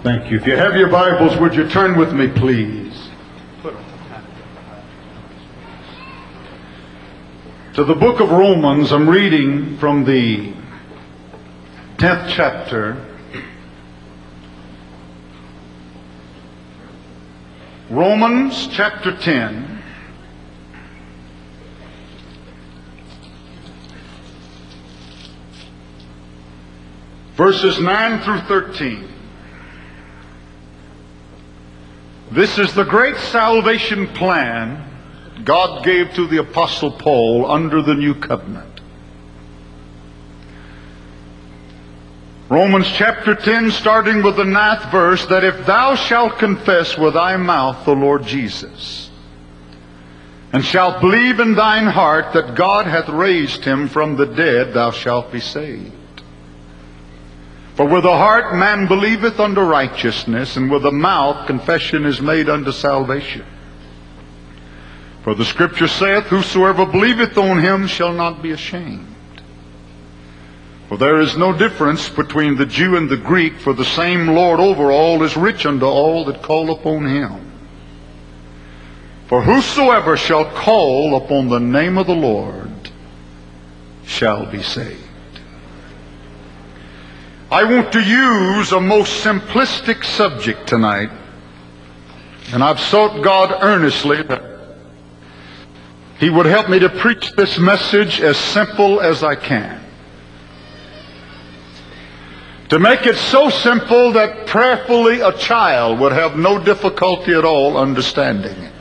Thank you. If you have your Bibles, would you turn with me, please? To the book of Romans. I'm reading from the 10th chapter. Romans chapter 10. Verses 9 through 13. This is the great salvation plan God gave to the Apostle Paul under the New Covenant. Romans chapter 10, starting with the 9th verse, that if thou shalt confess with thy mouth the Lord Jesus, and shalt believe in thine heart that God hath raised him from the dead, thou shalt be saved. For with the heart man believeth unto righteousness, and with the mouth confession is made unto salvation. For the Scripture saith, whosoever believeth on him shall not be ashamed. For there is no difference between the Jew and the Greek, for the same Lord over all is rich unto all that call upon him. For whosoever shall call upon the name of the Lord shall be saved. I want to use a most simplistic subject tonight, and I've sought God earnestly that He would help me to preach this message as simple as I can. To make it so simple that prayerfully a child would have no difficulty at all understanding it.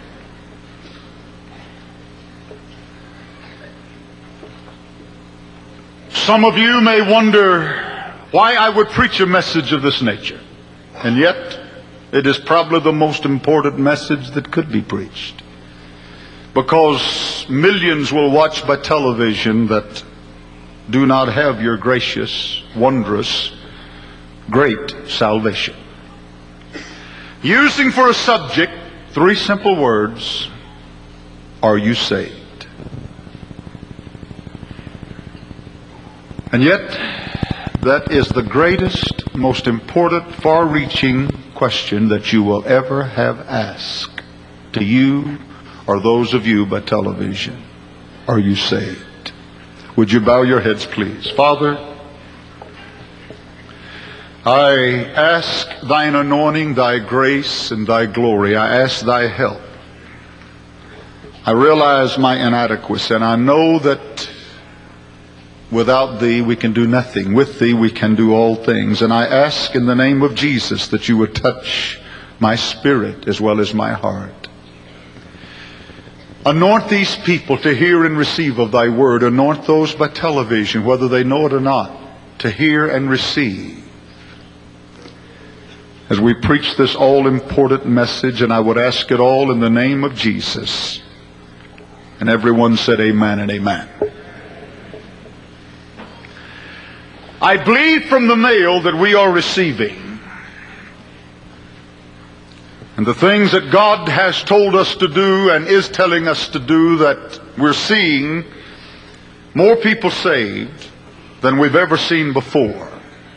Some of you may wonder why I would preach a message of this nature. And yet, it is probably the most important message that could be preached. Because millions will watch by television that do not have your gracious, wondrous, great salvation. Using for a subject 3 simple words: are you saved? And yet, that is the greatest, most important, far-reaching question that you will ever have asked to you or those of you by television. Are you saved? Would you bow your heads, please? Father, I ask thine anointing, thy grace, and thy glory. I ask thy help. I realize my inadequacy, and I know that without thee we can do nothing. With thee we can do all things. And I ask in the name of Jesus that you would touch my spirit as well as my heart. Anoint these people to hear and receive of thy word. Anoint those by television, whether they know it or not, to hear and receive as we preach this all-important message. And I would ask it all in the name of Jesus. And everyone said amen and amen. I believe from the mail that we are receiving, and the things that God has told us to do and is telling us to do, that we're seeing more people saved than we've ever seen before.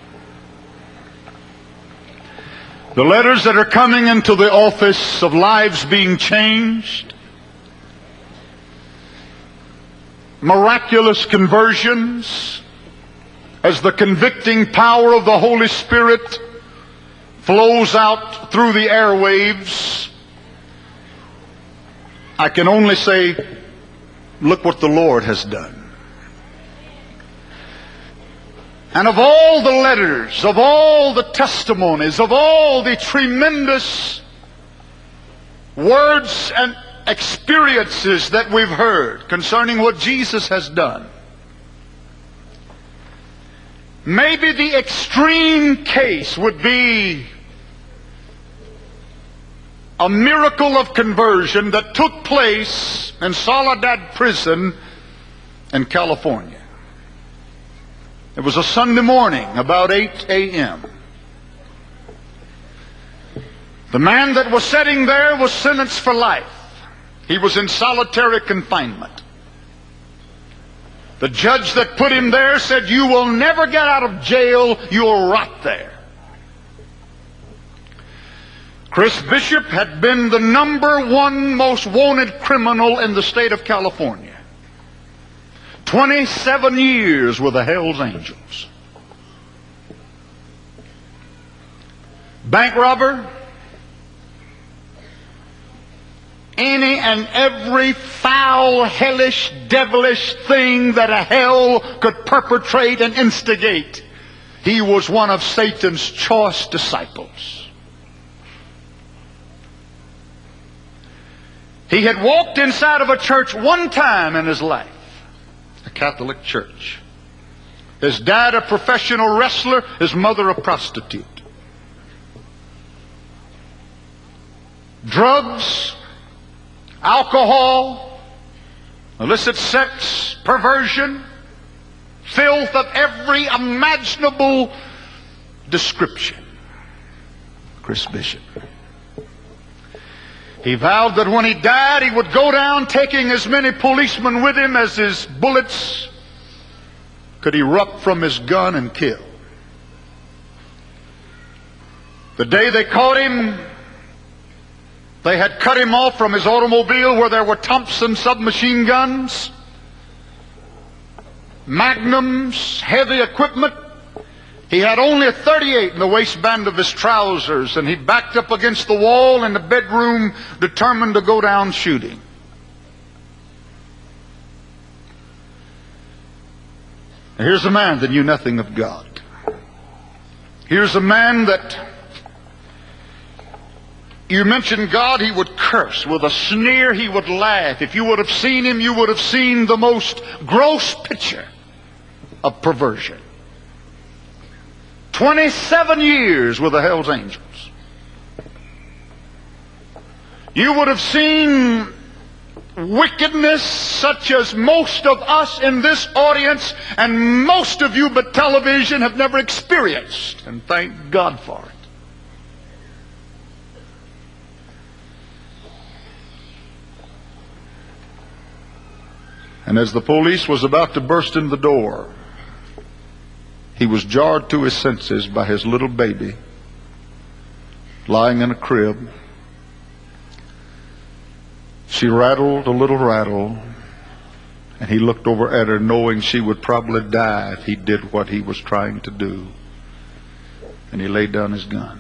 The letters that are coming into the office of lives being changed, miraculous conversions, as the convicting power of the Holy Spirit flows out through the airwaves, I can only say, look what the Lord has done. And of all the letters, of all the testimonies, of all the tremendous words and experiences that we've heard concerning what Jesus has done, maybe the extreme case would be a miracle of conversion that took place in Soledad Prison in California. It was a Sunday morning, about 8 a.m. The man that was sitting there was sentenced for life. He was in solitary confinement. The judge that put him there said, "You will never get out of jail. You'll rot there." Chris Bishop had been the #1 most wanted criminal in the state of California. 27 years with the Hells Angels. Bank robber. Any and every foul, hellish, devilish thing that a hell could perpetrate and instigate. He was one of Satan's choice disciples. He had walked inside of a church one time in his life, a Catholic church. His dad a professional wrestler, his mother a prostitute. Drugs, alcohol, illicit sex, perversion, filth of every imaginable description. Chris Bishop. He vowed that when he died, he would go down taking as many policemen with him as his bullets could erupt from his gun and kill. The day they caught him, they had cut him off from his automobile where there were Thompson submachine guns, Magnums, heavy equipment. He had only a .38 in the waistband of his trousers, and he backed up against the wall in the bedroom, determined to go down shooting. Here's a man that knew nothing of God. Here's a man that you mention God, he would curse. With a sneer, he would laugh. If you would have seen him, you would have seen the most gross picture of perversion. 27 years with the Hells Angels. You would have seen wickedness such as most of us in this audience and most of you but television have never experienced. And thank God for it. And as the police was about to burst in the door, he was jarred to his senses by his little baby lying in a crib. She rattled a little rattle, and he looked over at her knowing she would probably die if he did what he was trying to do. And he laid down his gun.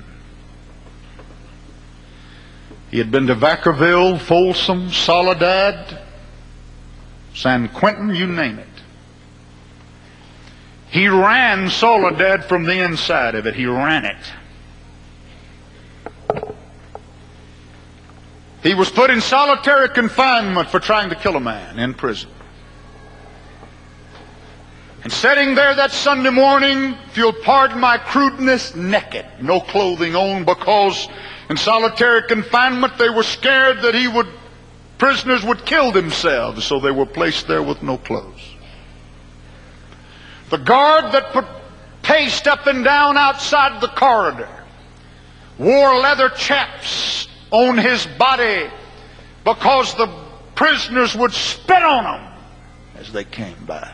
He had been to Vacaville, Folsom, Soledad, San Quentin, you name it. He ran Soledad from the inside of it. He ran it. He was put in solitary confinement for trying to kill a man in prison. And sitting there that Sunday morning, if you'll pardon my crudeness, naked, no clothing on, because in solitary confinement they were scared that prisoners would kill themselves, so they were placed there with no clothes. The guard that paced up and down outside the corridor wore leather chaps on his body because the prisoners would spit on him as they came by.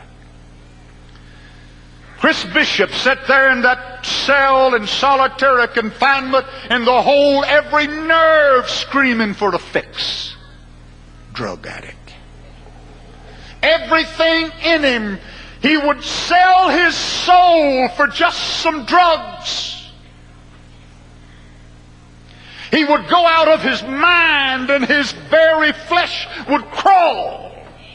Chris Bishop sat there in that cell in solitary confinement, and the whole, every nerve screaming for the fix. Drug addict. Everything in him. He would sell his soul for just some drugs. He would go out of his mind and his very flesh would crawl.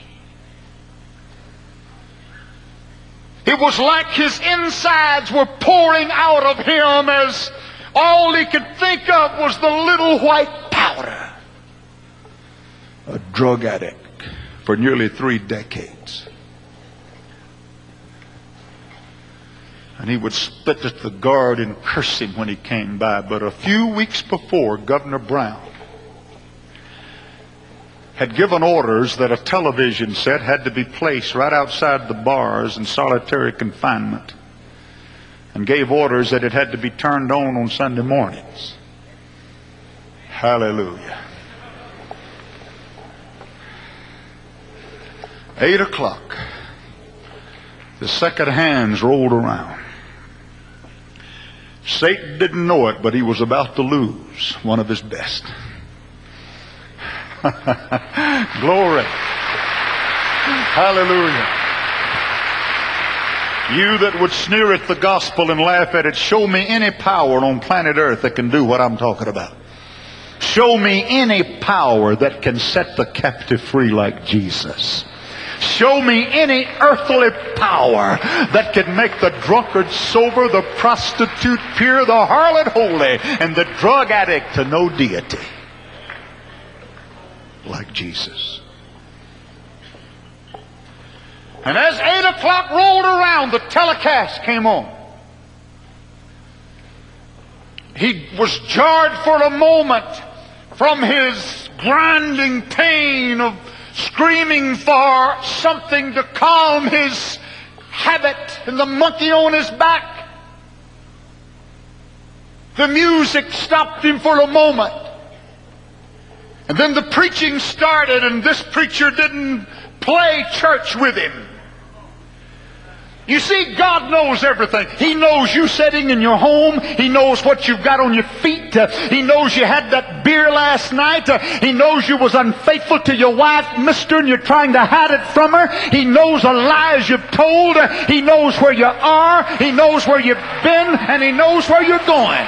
It was like his insides were pouring out of him as all he could think of was the little white powder. A drug addict for nearly 3 decades. And he would spit at the guard and curse him when he came by. But a few weeks before, Governor Brown had given orders that a television set had to be placed right outside the bars in solitary confinement, and gave orders that it had to be turned on Sunday mornings. Hallelujah. 8 o'clock. The second hands rolled around. Satan didn't know it, but he was about to lose one of his best. Glory. Hallelujah. You that would sneer at the gospel and laugh at it, show me any power on planet Earth that can do what I'm talking about. Show me any power that can set the captive free like Jesus. Show me any earthly power that can make the drunkard sober, the prostitute pure, the harlot holy, and the drug addict to know deity like Jesus. And as 8 o'clock rolled around, the telecast came on. He was jarred for a moment from his grinding pain of screaming for something to calm his habit and the monkey on his back. The music stopped him for a moment. And then the preaching started, and this preacher didn't play church with him. You see, God knows everything. He knows you sitting in your home. He knows what you've got on your feet. He knows you had that beer last night. He knows you was unfaithful to your wife, mister, and you're trying to hide it from her. He knows the lies you've told. He knows where you are. He knows where you've been, and He knows where you're going.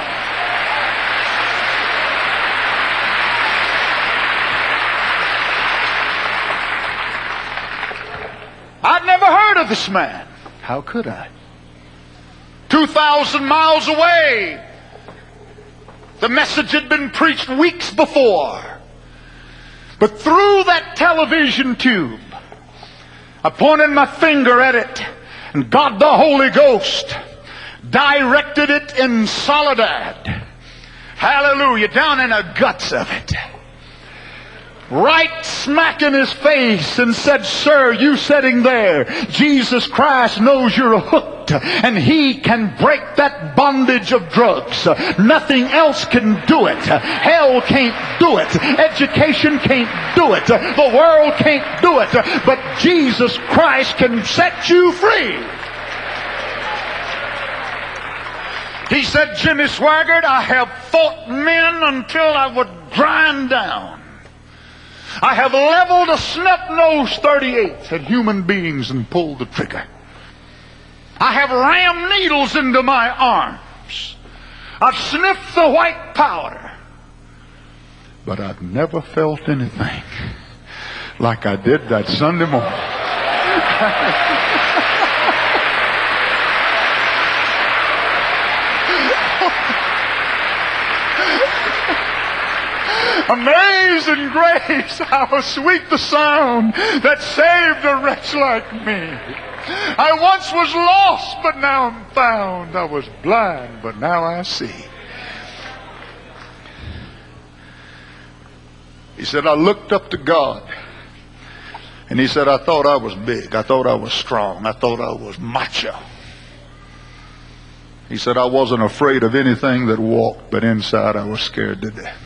I'd never heard of this man. How could I? 2,000 miles away. The message had been preached weeks before. But through that television tube, I pointed my finger at it, and God the Holy Ghost directed it in Soledad. Hallelujah. Down in the guts of it. Right smack in his face, and said, "Sir, you sitting there, Jesus Christ knows you're hooked, and He can break that bondage of drugs. Nothing else can do it. Hell can't do it. Education can't do it. The world can't do it. But Jesus Christ can set you free." He said, "Jimmy Swaggart, I have fought men until I would grind down. I have leveled a snub-nosed .38 at human beings and pulled the trigger. I have rammed needles into my arms. I've sniffed the white powder. But I've never felt anything like I did that Sunday morning." Amazing grace, how sweet the sound that saved a wretch like me. I once was lost, but now I'm found. I was blind, but now I see. He said, "I looked up to God." And he said, "I thought I was big. I thought I was strong. I thought I was macho." He said, "I wasn't afraid of anything that walked, but inside I was scared to death."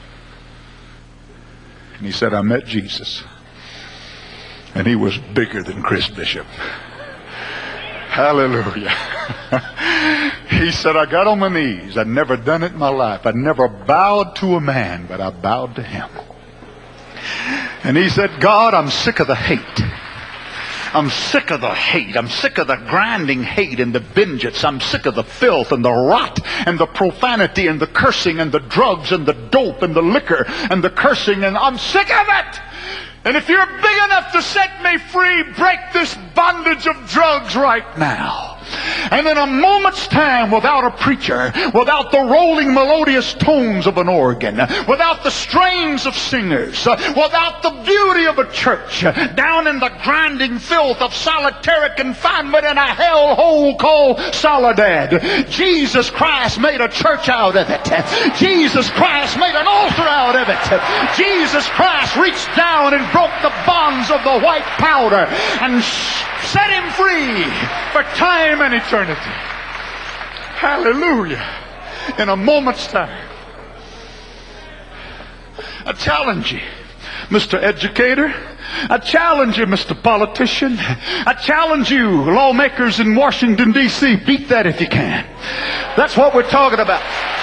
And he said, "I met Jesus, and He was bigger than Chris Bishop." Hallelujah. He said, "I got on my knees. I'd never done it in my life. I'd never bowed to a man, but I bowed to Him." And he said, "God, I'm sick of the hate. I'm sick of the hate. I'm sick of the grinding hate and the vengeance. I'm sick of the filth and the rot and the profanity and the cursing and the drugs and the dope and the liquor and the cursing, and I'm sick of it. And if you're big enough to set me free, break this bondage of drugs right now." And in a moment's time, without a preacher, without the rolling melodious tones of an organ, without the strains of singers, without the beauty of a church, down in the grinding filth of solitary confinement in a hellhole called Soledad, Jesus Christ made a church out of it. Jesus Christ made an altar out of it. Jesus Christ reached down and broke the bonds of the white powder and set him free for time and eternity. Hallelujah. In a moment's time. I challenge you, Mr. Educator, I challenge you, Mr. Politician. I challenge you, lawmakers in Washington, D.C. Beat that if you can. That's what we're talking about.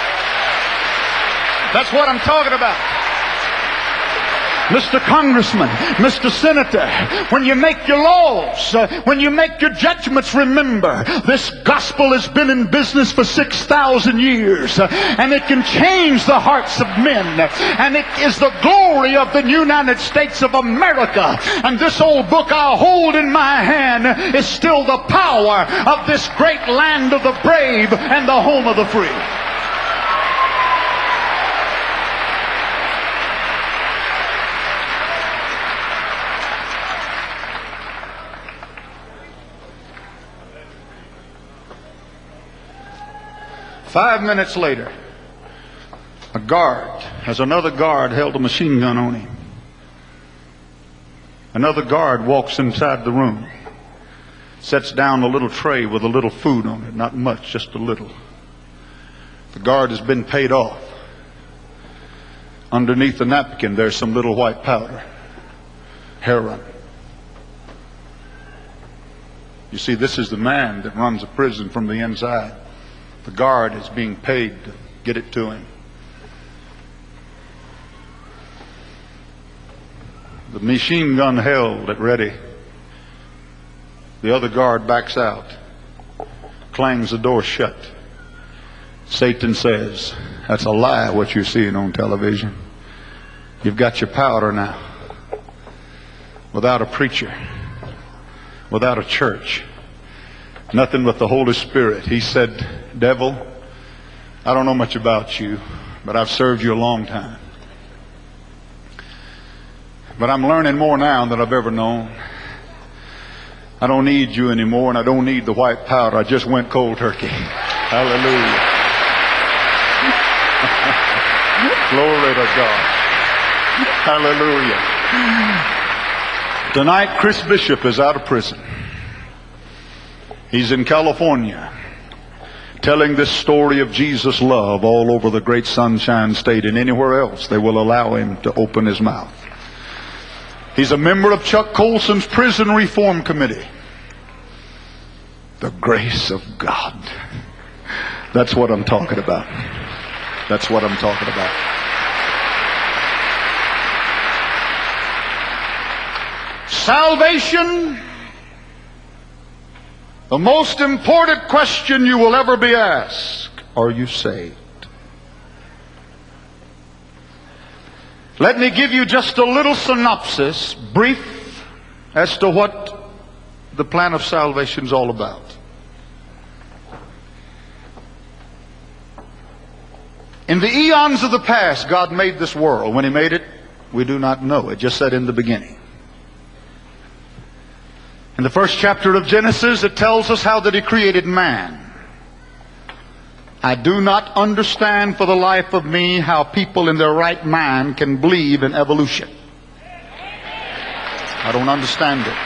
That's what I'm talking about. Mr. Congressman, Mr. Senator, when you make your laws, when you make your judgments, remember, this gospel has been in business for 6,000 years, and it can change the hearts of men, and it is the glory of the United States of America. And this old book I hold in my hand is still the power of this great land of the brave and the home of the free. Five minutes later, another guard held a machine gun on him. Another guard walks inside the room, sets down a little tray with a little food on it, not much, just a little. The guard has been paid off. Underneath the napkin, there's some little white powder, heroin. You see, this is the man that runs a prison from the inside. The guard is being paid to get it to him. The machine gun held at ready. The other guard backs out, clangs the door shut. Satan says, "That's a lie what you're seeing on television. You've got your powder now. Without a preacher, without a church, nothing but the Holy Spirit." He said, "Devil, I don't know much about you, but I've served you a long time. But I'm learning more now than I've ever known. I don't need you anymore, and I don't need the white powder. I just went cold turkey." Hallelujah. Glory to God. Hallelujah. Tonight, Chris Bishop is out of prison. He's in California, telling this story of Jesus' love all over the great Sunshine State, and anywhere else they will allow him to open his mouth. He's a member of Chuck Colson's Prison Reform Committee. The grace of God. That's what I'm talking about. That's what I'm talking about. Salvation. The most important question you will ever be asked: are you saved? Let me give you just a little synopsis, brief, as to what the plan of salvation is all about. In the eons of the past, God made this world. When He made it, we do not know. It just said in the beginning. In the first chapter of Genesis, it tells us how that He created man. I do not understand for the life of me how people in their right mind can believe in evolution. I don't understand it.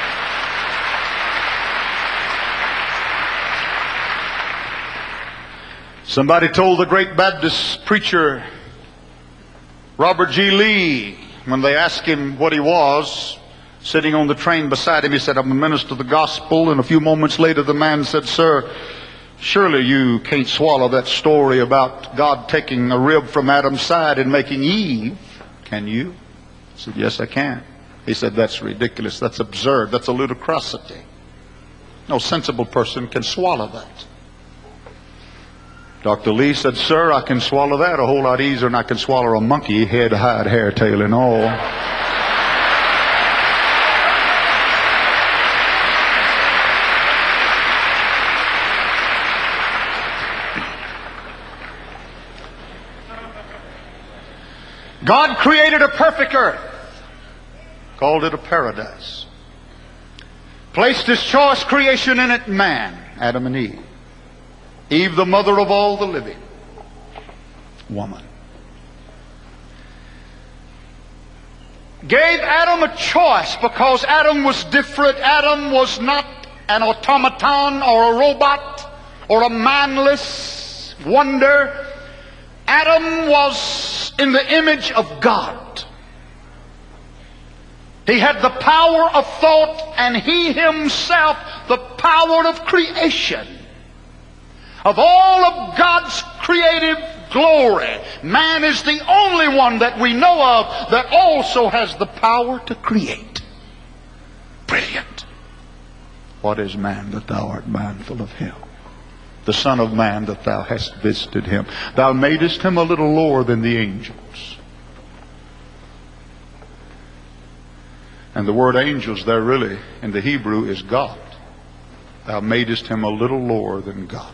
Somebody told the great Baptist preacher Robert G. Lee, when they asked him what he was, sitting on the train beside him, he said, "I'm a minister of the gospel." And a few moments later, the man said, "Sir, surely you can't swallow that story about God taking a rib from Adam's side and making Eve, can you?" I said, "Yes, I can." He said, "That's ridiculous. That's absurd. That's a ludicrosity. No sensible person can swallow that." Dr. Lee said, "Sir, I can swallow that a whole lot easier than I can swallow a monkey, head, hide, hair, tail, and all." God created a perfect earth, called it a paradise, placed His choice creation in it, man, Adam and Eve. Eve, the mother of all the living, woman. Gave Adam a choice because Adam was different. Adam was not an automaton or a robot or a mindless wonder. Adam was in the image of God. He had the power of thought, and He Himself the power of creation. Of all of God's creative glory, man is the only one that we know of that also has the power to create. Brilliant. What is man that thou art mindful of him? The Son of Man that thou hast visited him. Thou madest him a little lower than the angels. And the word angels there really in the Hebrew is God. Thou madest him a little lower than God.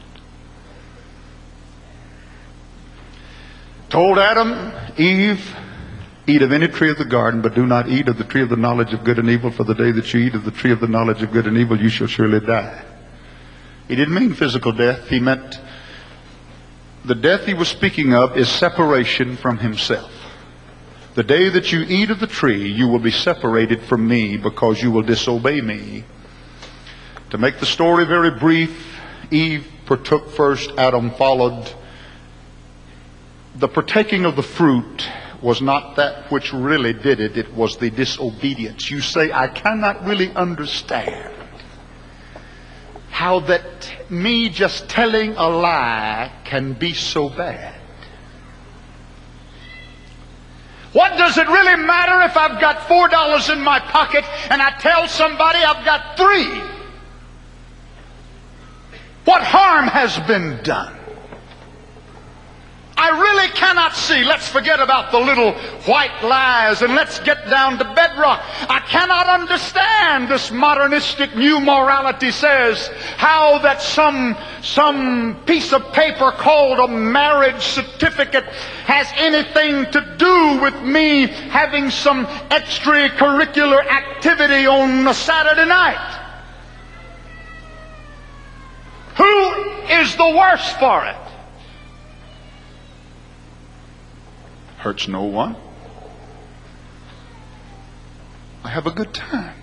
Told Adam, Eve, eat of any tree of the garden, but do not eat of the tree of the knowledge of good and evil, for the day that you eat of the tree of the knowledge of good and evil, you shall surely die. He didn't mean physical death. He meant the death he was speaking of is separation from himself. The day that you eat of the tree, you will be separated from me because you will disobey me. To make the story very brief, Eve partook first, Adam followed. The partaking of the fruit was not that which really did it. It was the disobedience. You say, I cannot really understand how that me just telling a lie can be so bad. What does it really matter if I've got $4 in my pocket and I tell somebody I've got $3? What harm has been done? I really cannot see. Let's forget about the little white lies and let's get down to bedrock. I cannot understand this modernistic new morality says how that some piece of paper called a marriage certificate has anything to do with me having some extracurricular activity on a Saturday night. Who is the worse for it? Hurts no one. I have a good time.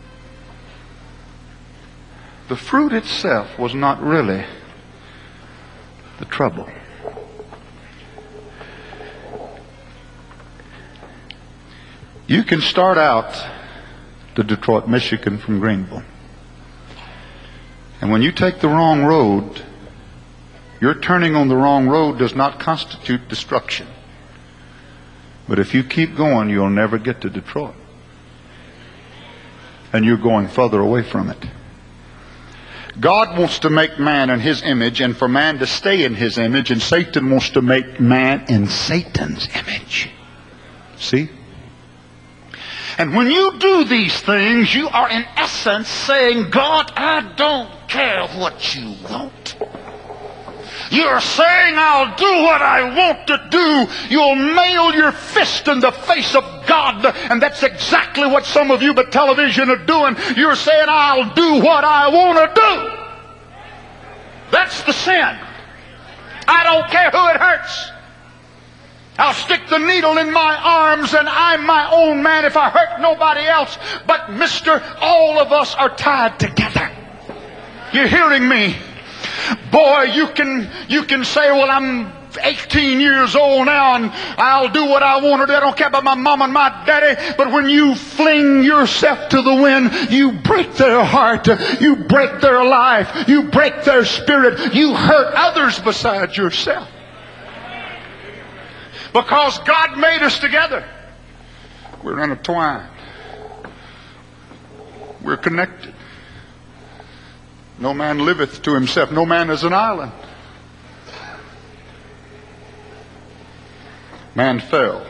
The fruit itself was not really the trouble. You can start out to Detroit, Michigan from Greenville. And when you take the wrong road, your turning on the wrong road does not constitute destruction. But if you keep going, you'll never get to Detroit. And you're going further away from it. God wants to make man in His image and for man to stay in His image, and Satan wants to make man in Satan's image. See? And when you do these things, you are in essence saying, God, I don't care what you want. You're saying I'll do what I want to do. You'll nail your fist in the face of God. And that's exactly what some of you by television are doing. You're saying I'll do what I want to do. That's the sin. I don't care who it hurts. I'll stick the needle in my arms and I'm my own man if I hurt nobody else. But mister, all of us are tied together. You're hearing me? Boy, you can say, well, I'm 18 years old now and I'll do what I want to do. I don't care about my mom and my daddy. But when you fling yourself to the wind, you break their heart. You break their life. You break their spirit. You hurt others besides yourself. Because God made us together. We're intertwined. We're connected. No man liveth to himself. No man is an island. Man fell.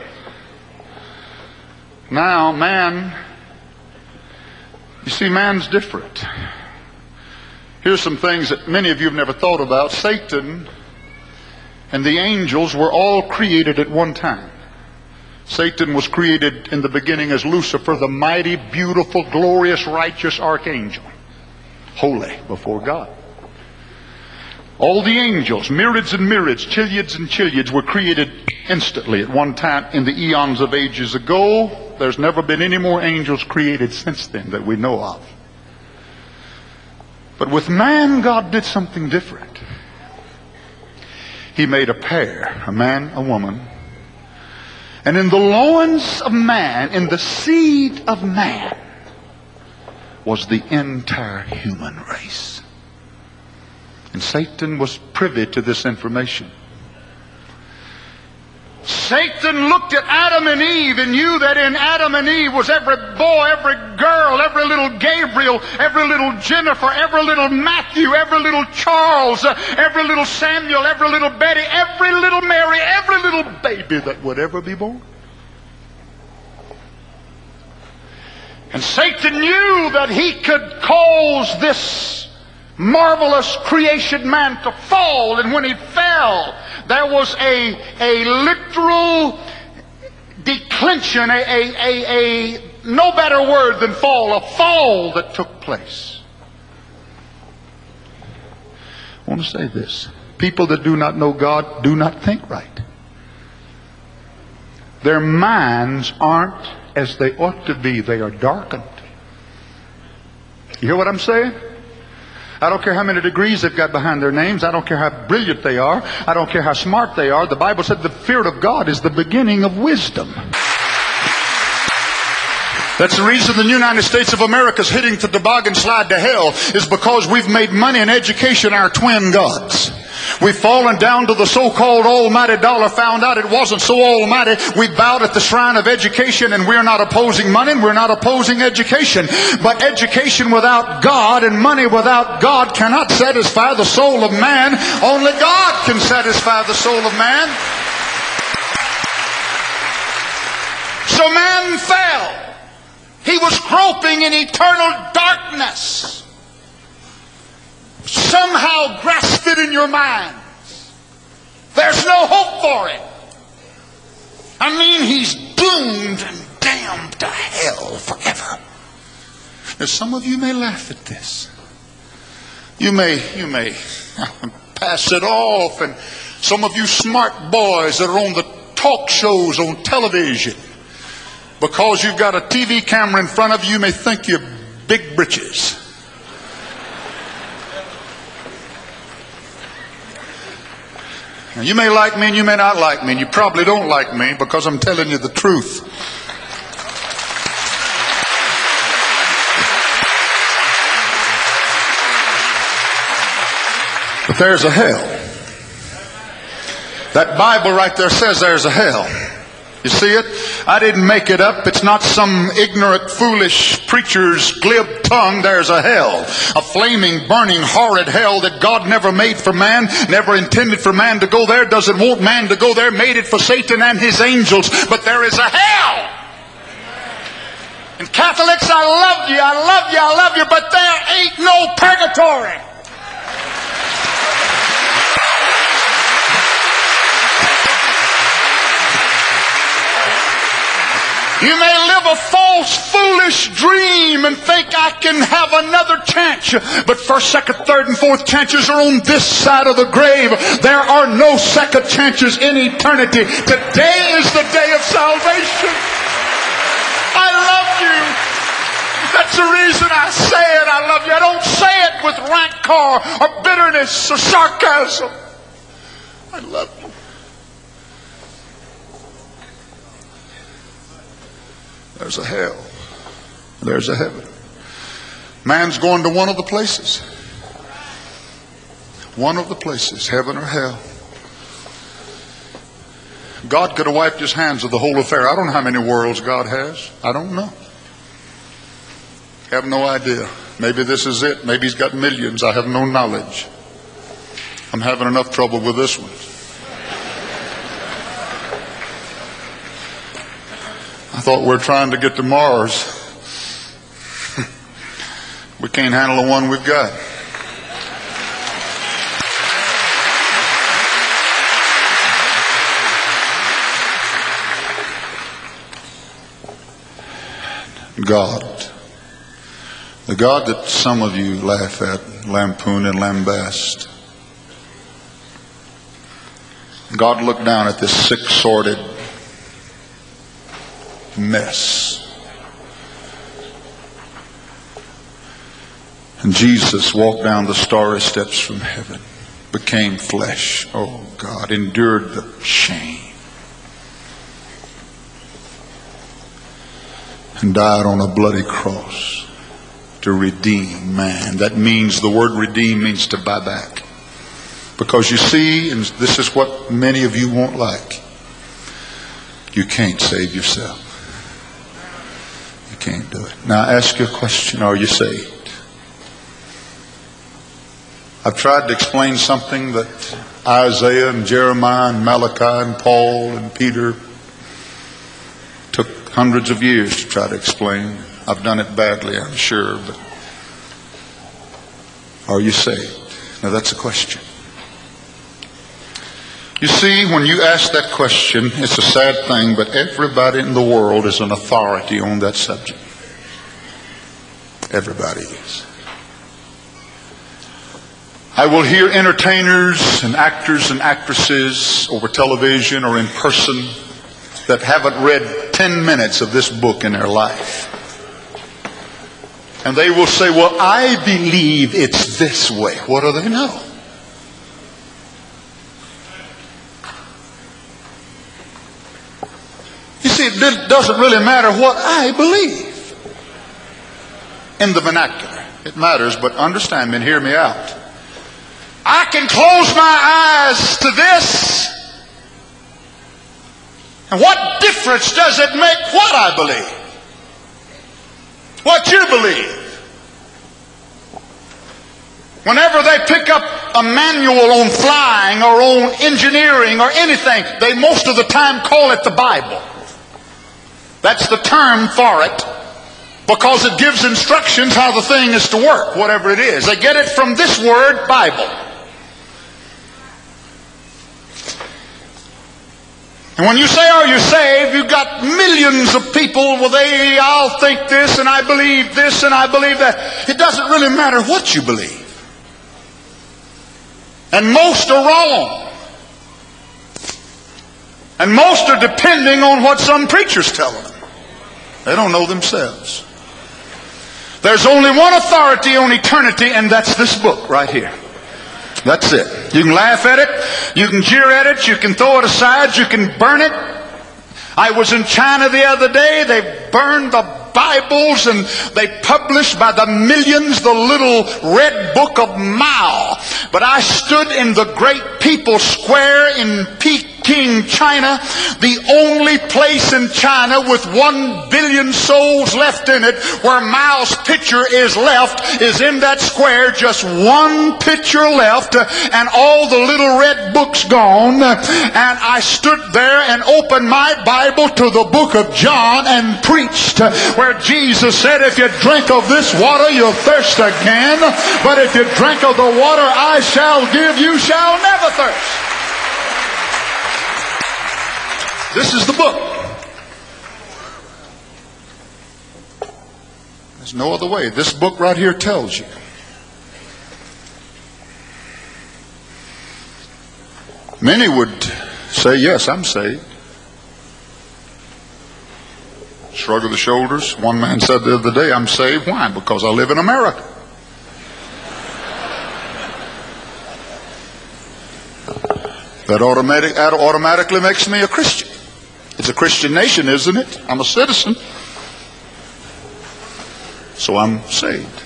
Now man, you see, man's different. Here's some things that many of you have never thought about. Satan and the angels were all created at one time. Satan was created in the beginning as Lucifer, the mighty, beautiful, glorious, righteous archangel. Holy before God. All the angels, myriads and myriads, chiliads and chiliads, were created instantly at one time in the eons of ages ago. There's never been any more angels created since then that we know of. But with man, God did something different. He made a pair, a man, a woman. And in the loins of man, in the seed of man, was the entire human race. And Satan was privy to this information. Satan looked at Adam and Eve and knew that in Adam and Eve was every boy, every girl, every little Gabriel, every little Jennifer, every little Matthew, every little Charles, every little Samuel, every little Betty, every little Mary, every little baby that would ever be born. And Satan knew that he could cause this marvelous creation man to fall, and when he fell, there was a literal declension, a no better word than fall, a fall that took place. I want to say this. People that do not know God do not think right. Their minds aren't as they ought to be. They are darkened. You hear what I'm saying? I don't care how many degrees they've got behind their names. I don't care how brilliant they are. I don't care how smart they are. The Bible said the fear of God is the beginning of wisdom. That's the reason the United States of America is hitting the toboggan slide to hell, is because we've made money and education our twin gods. We've fallen down to the so-called almighty dollar, found out it wasn't so almighty. We bowed at the shrine of education, and we're not opposing money and we're not opposing education. But education without God and money without God cannot satisfy the soul of man. Only God can satisfy the soul of man. So man fell. He was groping in eternal darkness. Somehow grasp it in your mind. There's no hope for it. I mean, he's doomed and damned to hell forever. Now, some of you may laugh at this. You may pass it off, and some of you smart boys that are on the talk shows on television, because you've got a TV camera in front of you, may think you're big britches. Now, you may like me and you may not like me, and you probably don't like me because I'm telling you the truth. But there's a hell. That Bible right there says there's a hell. You see it? I didn't make it up. It's not some ignorant, foolish preacher's glib tongue. There's a hell. A flaming, burning, horrid hell that God never made for man, never intended for man to go there, doesn't want man to go there, made it for Satan and his angels. But there is a hell. And Catholics, I love you, I love you, I love you, but there ain't no purgatory. You may live a false, foolish dream and think I can have another chance. But first, second, third, and fourth chances are on this side of the grave. There are no second chances in eternity. Today is the day of salvation. I love you. That's the reason I say it. I love you. I don't say it with rancor or bitterness or sarcasm. I love you. There's a hell. There's a heaven. Man's going to one of the places. One of the places, heaven or hell. God could have wiped his hands of the whole affair. I don't know how many worlds God has. I don't know. I have no idea. Maybe this is it. Maybe he's got millions. I have no knowledge. I'm having enough trouble with this one. I thought we're trying to get to Mars. We can't handle the one we've got. God. The God that some of you laugh at, lampoon, and lambast. God looked down at this sick, sordid mess. And Jesus walked down the starry steps from heaven, became flesh. Oh God, endured the shame. and died on a bloody cross to redeem man. That means, the word redeem means to buy back. Because you see, and this is what many of you won't like, you can't save yourself. You can't do it. Now I ask you a question, are you saved? I've tried to explain something that Isaiah and Jeremiah and Malachi and Paul and Peter took hundreds of years to try to explain. I've done it badly, I'm sure, but are you saved? Now that's a question. You see, when you ask that question, it's a sad thing, but everybody in the world is an authority on that subject. Everybody is. I will hear entertainers and actors and actresses over television or in person that haven't read 10 minutes of this book in their life. And they will say, well, I believe it's this way. What do they know? You see, it doesn't really matter what I believe in the vernacular. It matters, but understand me and hear me out. I can close my eyes to this. And what difference does it make what I believe? What you believe? Whenever they pick up a manual on flying or on engineering or anything, they most of the time call it the Bible. That's the term for it, because it gives instructions how the thing is to work, whatever it is. They get it from this word, Bible. And when you say, are you saved, you've got millions of people, well, I'll think this, and I believe this, and I believe that. It doesn't really matter what you believe. And most are wrong. And most are depending on what some preachers tell them. They don't know themselves. There's only one authority on eternity, and that's this book right here. That's it. You can laugh at it, you can jeer at it, you can throw it aside, you can burn it. I was in China the other day. They burned the Bibles and they published by the millions the little red book of Mao. But I stood in the great people square in Peking, China, the only place in China with 1 billion souls left in it, where Mao's picture is left, is in that square, just one picture left, and all the little red books gone. And I stood there and opened my Bible to the book of John and preached, where Jesus said, if you drink of this water, you'll thirst again, but if you drink of the water I shall give, you shall never thirst. This is the book. There's no other way. This book right here tells you. Many would say, yes, I'm saved. Shrug of the shoulders. One man said the other day, I'm saved. Why? Because I live in America. That automatically makes me a Christian. It's a Christian nation, isn't it? I'm a citizen. So I'm saved.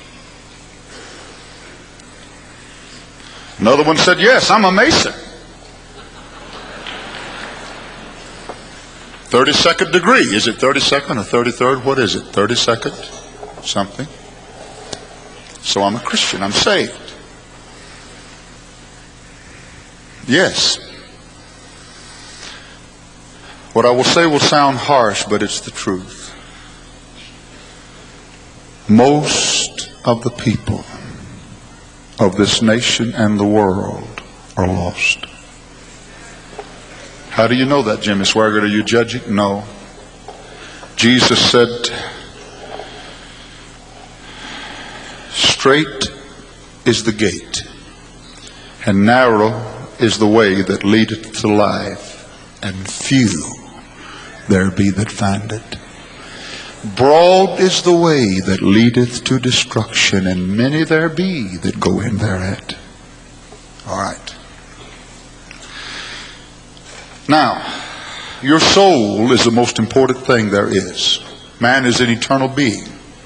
Another one said, yes, I'm a Mason. 32nd degree. Is it 32nd or 33rd? What is it? 32nd? Something. So I'm a Christian. I'm saved. Yes. What I will say will sound harsh, but it's the truth. Most of the people of this nation and the world are lost. How do you know that, Jimmy Swaggart? Are you judging? No. Jesus said, straight is the gate, and narrow is the way that leadeth to life, and few there be that find it. Broad is the way that leadeth to destruction, and many there be that go in thereat. All right. Now, your soul is the most important thing there is. Man is an eternal being.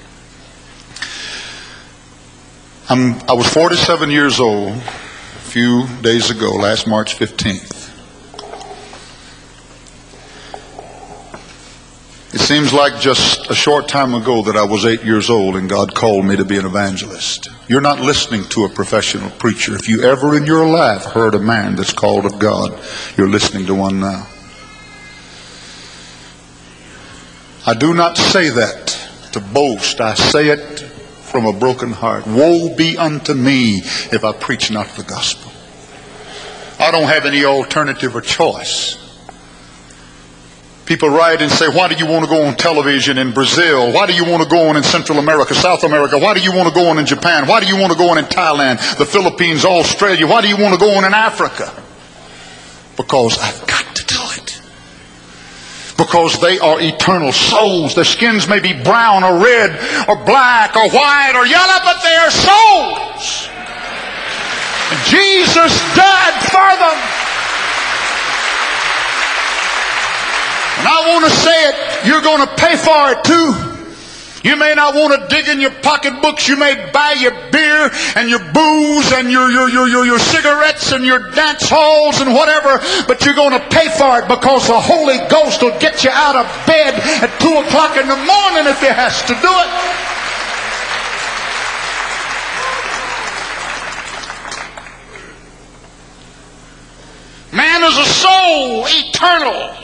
I was 47 years old a few days ago, last March 15th. It seems like just a short time ago that I was 8 years old and God called me to be an evangelist. You're not listening to a professional preacher. If you ever in your life heard a man that's called of God, you're listening to one now. I do not say that to boast. I say it from a broken heart. Woe be unto me if I preach not the gospel. I don't have any alternative or choice. People write and say, why do you want to go on television in Brazil? Why do you want to go on in Central America, South America? Why do you want to go on in Japan? Why do you want to go on in Thailand, the Philippines, Australia? Why do you want to go on in Africa? Because I've got to do it. Because they are eternal souls. Their skins may be brown or red or black or white or yellow, but they are souls. And Jesus died for them. And I want to say it, you're going to pay for it too. You may not want to dig in your pocketbooks. You may buy your beer and your booze and your cigarettes and your dance halls and whatever, but you're going to pay for it because the Holy Ghost will get you out of bed at 2 o'clock in the morning if He has to do it. Man is a soul, eternal.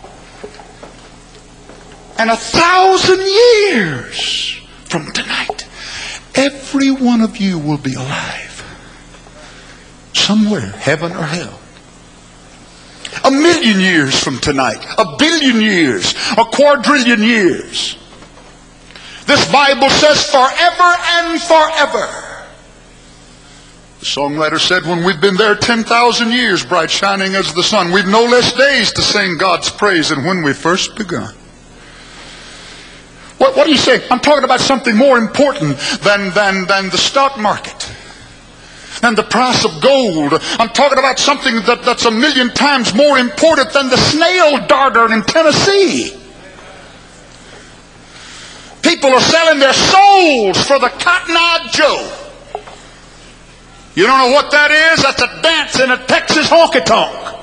And 1,000 years from tonight, every one of you will be alive. Somewhere, heaven or hell. 1,000,000 years from tonight, 1,000,000,000 years, 250,000,000 years. This Bible says forever and forever. The songwriter said, when we've been there 10,000 years, bright shining as the sun, we've no less days to sing God's praise than when we first begun. What do you say? I'm talking about something more important than the stock market, than the price of gold. I'm talking about something that's 1,000,000 times more important than the snail darter in Tennessee. People are selling their souls for the Cotton-Eyed Joe. You don't know what that is? That's a dance in a Texas honky-tonk.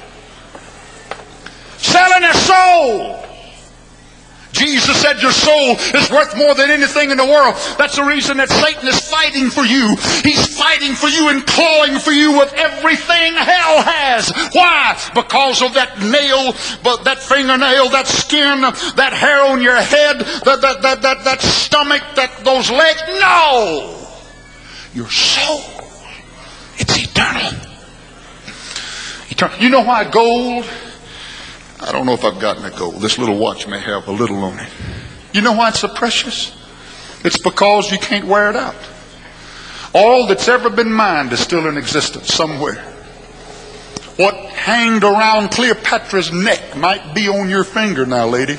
Selling their soul. Jesus said your soul is worth more than anything in the world. That's the reason that Satan is fighting for you. He's fighting for you and clawing for you with everything hell has. Why? Because of that nail, that fingernail, that skin, that hair on your head, that stomach, those legs. No! Your soul, it's eternal. Eternal. You know why gold? I don't know if I've gotten it gold. This little watch may have a little on it. You know why it's so precious? It's because you can't wear it out. All that's ever been mined is still in existence somewhere. What hanged around Cleopatra's neck might be on your finger now, lady.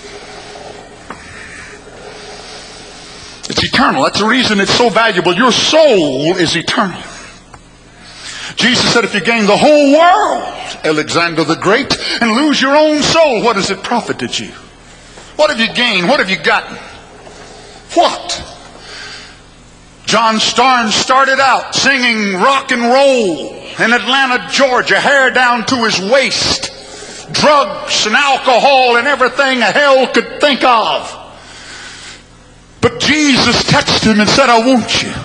It's eternal. That's the reason it's so valuable. Your soul is eternal. Jesus said, if you gain the whole world, Alexander the Great, and lose your own soul, what has it profited you? What have you gained? What have you gotten? What? John Starnes started out singing rock and roll in Atlanta, Georgia, hair down to his waist, drugs and alcohol and everything hell could think of. But Jesus touched him and said, I want you.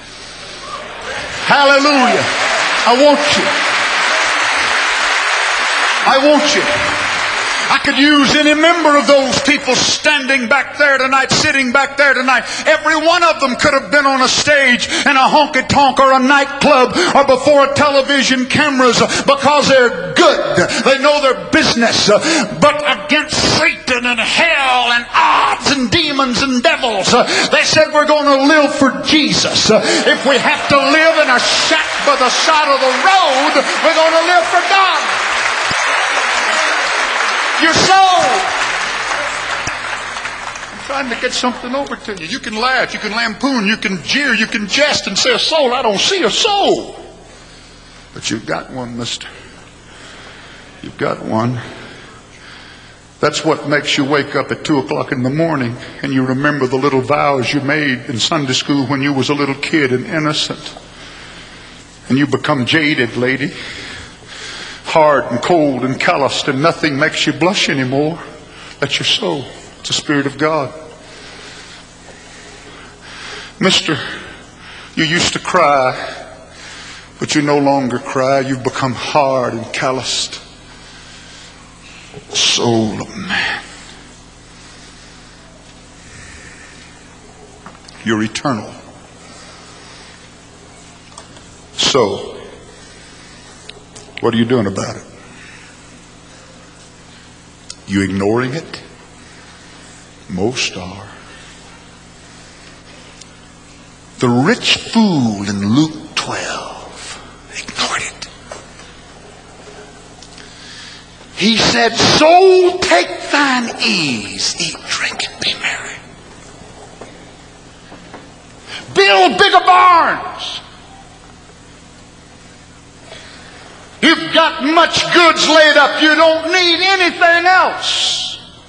Hallelujah. I want you. I want you. I could use any member of those people standing back there tonight, sitting back there tonight. Every one of them could have been on a stage in a honky-tonk or a nightclub or before television cameras because they're good. They know their business. But against Satan and hell and odds and demons and devils, they said we're going to live for Jesus. If we have to live in a shack by the side of the road, we're going to live for God. Your soul. I'm trying to get something over to you. You can laugh, you can lampoon, you can jeer, you can jest and say a soul. I don't see a soul. But you've got one, mister. You've got one. That's what makes you wake up at 2 o'clock in the morning and you remember the little vows you made in Sunday school when you was a little kid and innocent. And you become jaded, lady, hard and cold and calloused, and nothing makes you blush anymore. That's your soul. It's the Spirit of God. Mister, you used to cry, but you no longer cry. You've become hard and calloused. Soul of man. You're eternal. So, what are you doing about it? You ignoring it? Most are. The rich fool in Luke 12 ignored it. He said, "Soul, take thine ease, eat, drink, and be merry. Build bigger barns. You've got much goods laid up. You don't need anything else."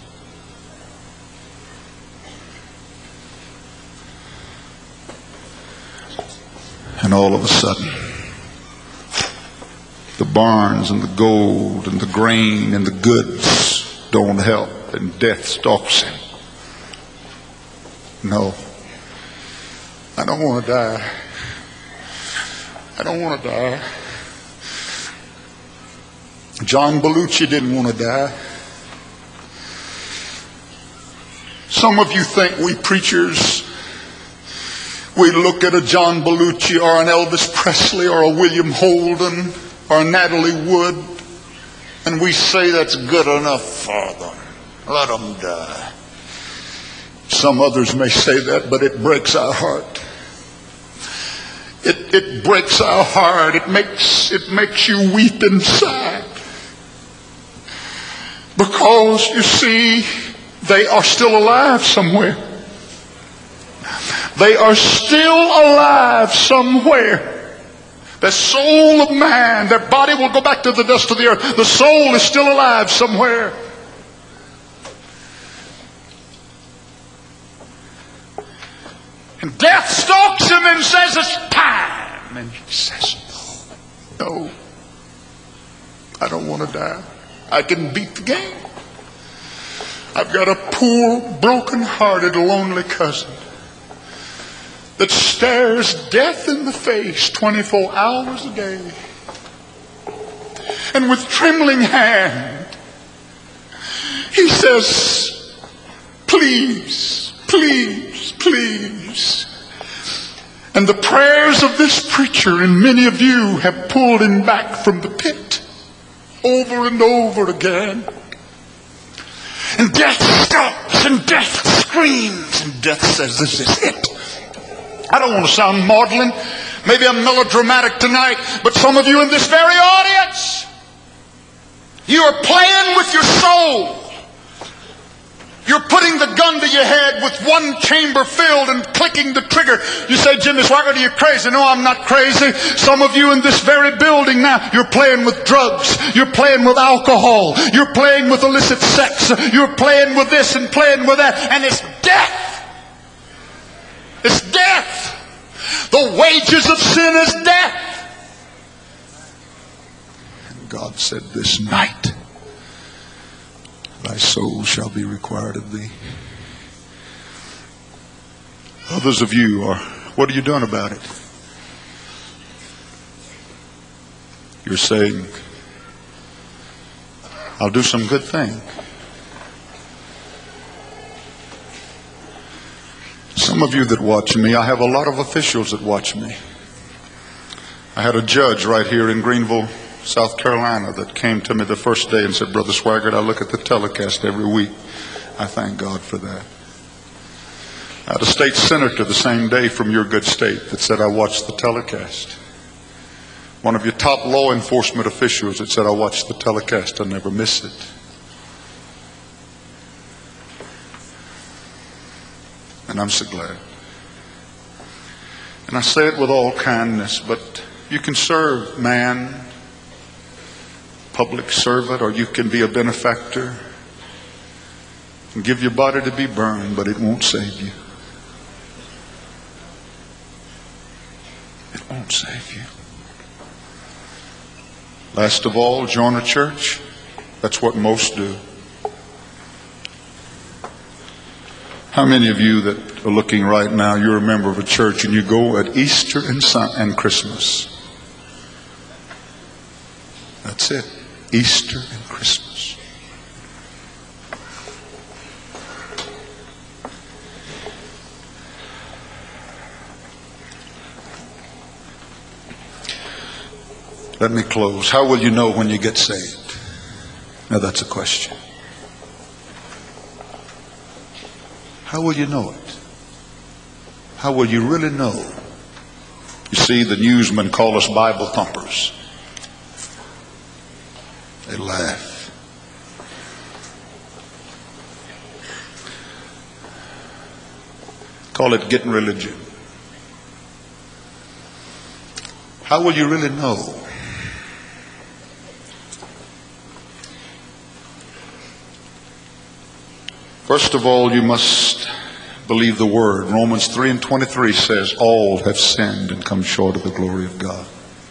And all of a sudden, the barns and the gold and the grain and the goods don't help, and death stalks him. No, I don't want to die. I don't want to die. John Belushi didn't want to die. Some of you think we preachers, we look at a John Belushi or an Elvis Presley or a William Holden or a Natalie Wood, and we say that's good enough for them. Let them die. Some others may say that, but it breaks our heart. It breaks our heart. It makes you weep inside. Because, you see, they are still alive somewhere. They are still alive somewhere. The soul of man, their body will go back to the dust of the earth. The soul is still alive somewhere. And death stalks him and says, "It's time." And he says, "No, I don't want to die. I can beat the game. I've got a poor, broken-hearted, lonely cousin that stares death in the face 24 hours a day. And with trembling hand, he says, 'Please, please, please.' And the prayers of this preacher and many of you have pulled him back from the pit over and over again. And death stops and death screams and death says, 'This is it.'" I don't want to sound maudlin. Maybe I'm melodramatic tonight, but some of you in this very audience, you are playing with your soul. You're putting the gun to your head with one chamber filled and clicking the trigger. You say, "Jimmy Swaggart, are you crazy?" No, I'm not crazy. Some of you in this very building now, you're playing with drugs. You're playing with alcohol. You're playing with illicit sex. You're playing with this and playing with that. And it's death. It's death. The wages of sin is death. And God said, "This night, thy soul shall be required of thee." Others of you are, what are you doing about it? You're saying, "I'll do some good thing." Some of you that watch me, I have a lot of officials that watch me. I had a judge right here in Greenville, South Carolina, that came to me the first day and said, "Brother Swaggart, I look at the telecast every week. I thank God for that." I had a state senator the same day from your good state that said, "I watched the telecast." One of your top law enforcement officials that said, "I watched the telecast. I never miss it." And I'm so glad. And I say it with all kindness, but you can serve man, public servant, or you can be a benefactor. and give your body to be burned, but it won't save you. It won't save you. Last of all, join a church. That's what most do. How many of you that are looking right now, you're a member of a church and you go at Easter and Christmas? That's it. Easter and Christmas. Let me close. How will you know when you get saved? Now that's a question. How will you know it? How will you really know? You see, the newsmen call us Bible thumpers. They laugh. Call it getting religion. How will you really know? First of all, you must believe the Word. Romans 3:23 says, all have sinned and come short of the glory of God.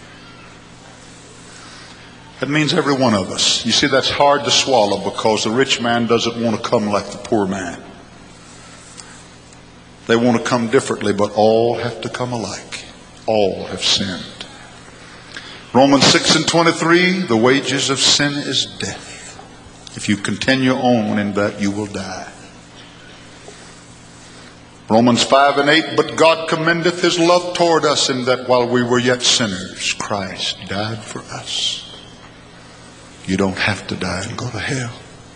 That means every one of us. You see, that's hard to swallow because the rich man doesn't want to come like the poor man. They want to come differently, but all have to come alike. All have sinned. Romans 6:23, the wages of sin is death. If you continue on in that, you will die. Romans 5:8, but God commendeth his love toward us in that while we were yet sinners, Christ died for us. You don't have to die and go to hell.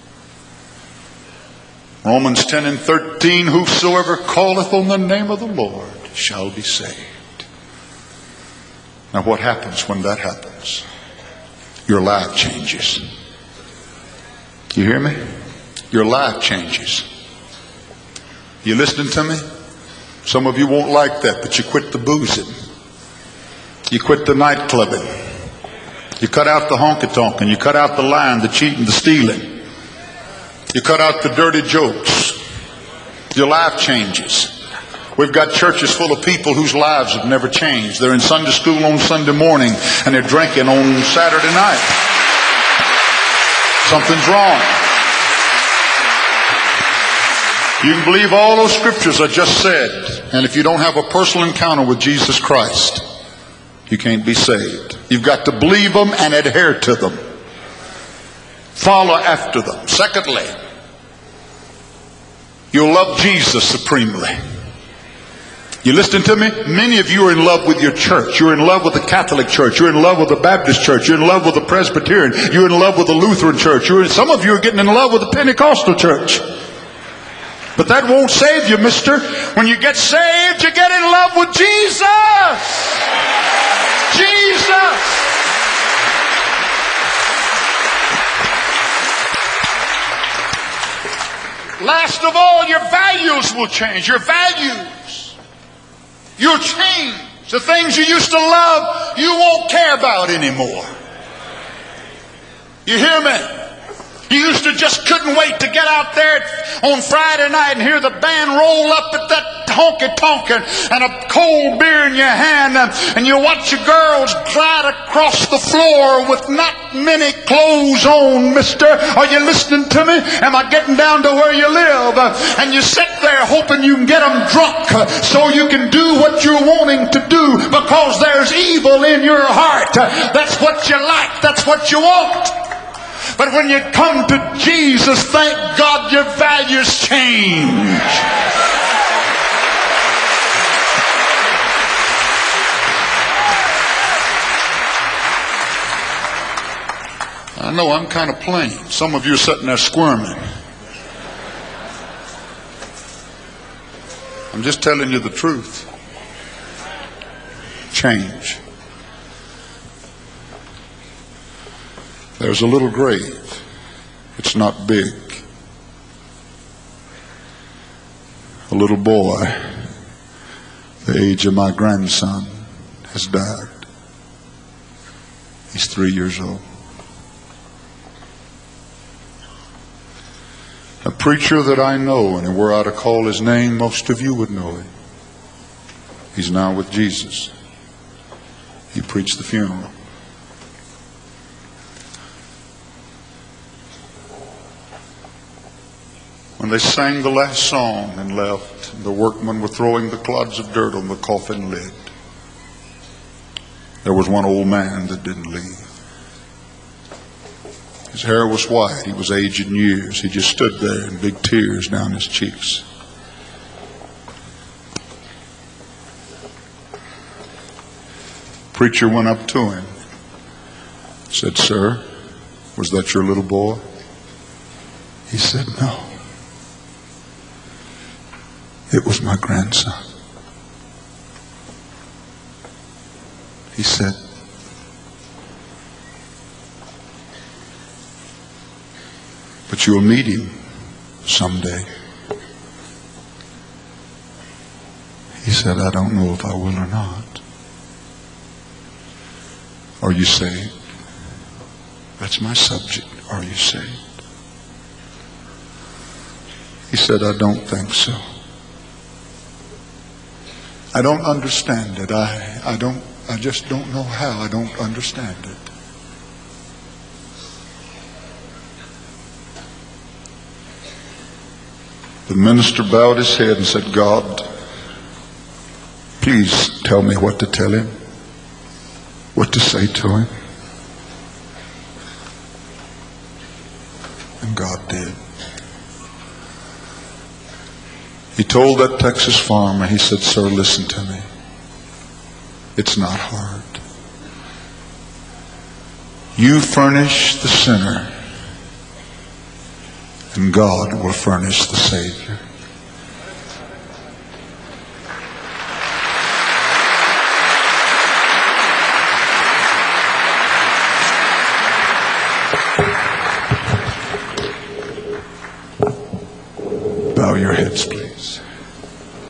Romans 10:13, whosoever calleth on the name of the Lord shall be saved. Now what happens when that happens? Your life changes. You hear me? Your life changes. You listening to me? Some of you won't like that, but you quit the boozing. You quit the nightclubbing. You cut out the honky-tonkin'. You cut out the lying, the cheating, the stealing. You cut out the dirty jokes. Your life changes. We've got churches full of people whose lives have never changed. They're in Sunday school on Sunday morning and they're drinking on Saturday night. Something's wrong. You can believe all those scriptures I just said, and if you don't have a personal encounter with Jesus Christ, you can't be saved. You've got to believe them and adhere to them. Follow after them. Secondly, you'll love Jesus supremely. You listening to me? Many of you are in love with your church. You're in love with the Catholic Church. You're in love with the Baptist Church. You're in love with the Presbyterian. You're in love with the Lutheran Church. Some of you are getting in love with the Pentecostal Church. But that won't save you, mister. When you get saved, you get in love with Jesus. Jesus. Last of all, your values will change. Your values. You'll change. The things you used to love, you won't care about anymore. You hear me? You used to just couldn't wait to get out there on Friday night and hear the band roll up at that honky-tonk and a cold beer in your hand, and you watch your girls glide across the floor with not many clothes on, mister. Are you listening to me? Am I getting down to where you live? And you sit there hoping you can get them drunk so you can do what you're wanting to do because there's evil in your heart. That's what you like. That's what you want. But when you come to Jesus, thank God your values change. I know I'm kind of plain. Some of you are sitting there squirming. I'm just telling you the truth. Change. There's a little grave. It's not big. A little boy, the age of my grandson, has died. He's 3 years old. A preacher that I know, and were I to call his name, most of you would know him. He's now with Jesus. He preached the funeral. When they sang the last song and left, the workmen were throwing the clods of dirt on the coffin lid. There was one old man that didn't leave. His hair was white. He was aged in years. He just stood there and big tears down his cheeks. Preacher went up to him, said, "Sir, was that your little boy?" He said, "No. It was my grandson." He said, "But you'll meet him someday." He said, "I don't know if I will or not." Are you saved? That's my subject. Are you saved? He said, "I don't think so. I don't understand it. I just don't know how. I don't understand it." The minister bowed his head and said, "God, please tell me what to tell him, what to say to him." And God did. He told that Texas farmer, he said, "Sir, listen to me. It's not hard. You furnish the sinner, and God will furnish the Savior." Bow your heads, please.